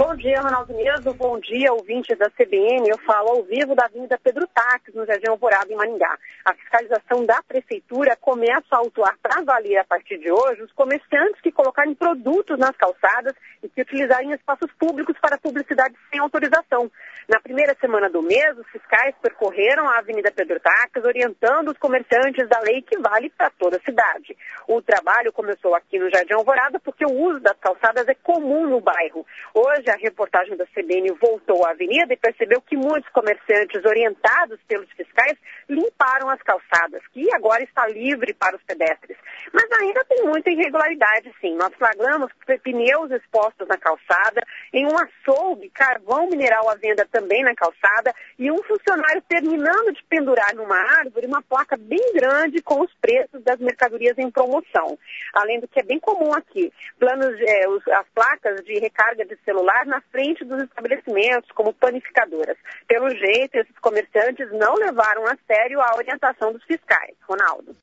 Bom dia, Ronaldo Neso. Bom dia, ouvintes da CBN. Eu falo ao vivo da Avenida Pedro Taques, no Jardim Alvorada, em Maringá. A fiscalização da Prefeitura começa a autuar para valer a partir de hoje os comerciantes que colocarem produtos nas calçadas e que utilizarem espaços públicos para publicidade sem autorização. Na primeira semana do mês, os fiscais percorreram a Avenida Pedro Taques, orientando os comerciantes da lei que vale para toda a cidade. O trabalho começou aqui no Jardim Alvorada porque o uso das calçadas é comum no bairro. Hoje, a reportagem da CBN voltou à avenida e percebeu que muitos comerciantes orientados pelos fiscais limparam as calçadas, que agora está livre para os pedestres. Mas ainda tem muita irregularidade, sim. Nós flagramos pneus expostos na calçada, em um açougue, carvão mineral à venda também na calçada e um funcionário terminando de pendurar numa árvore uma placa bem grande com os preços das mercadorias em promoção. Além do que é bem comum aqui, as placas de recarga de celular na frente dos estabelecimentos, como panificadoras. Pelo jeito, esses comerciantes não levaram a sério a orientação dos fiscais. Ronaldo.